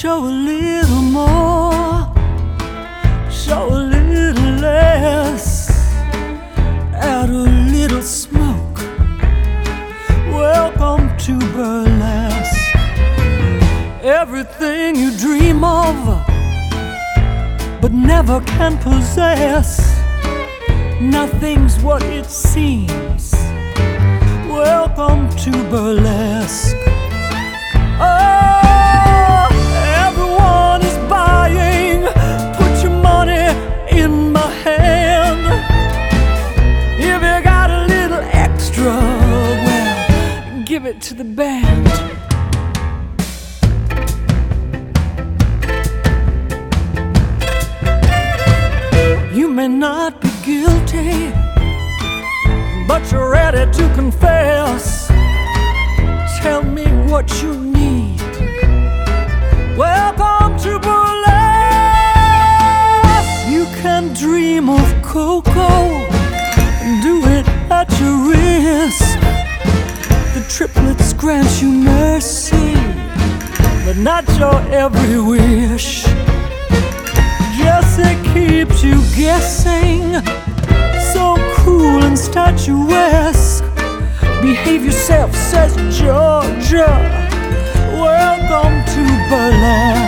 show a little more, show a little less, add a little smoke. Welcome to burlesque. Everything you dream of but never can possess, nothing's what it seems. Welcome to burlesque. Oh, everyone is buying. Put your money in my hand. If you got a little extra, well, give it to the band. You may not be guilty, but you're ready to confess. Tell me what you need. Welcome to burlesque. You can dream of cocoa, do it at your risk. The triplets grant you mercy, but not your every wish. Jesse keeps you guessing, so cruel and statuesque. Behave yourself, says Georgia. Welcome to burlesque.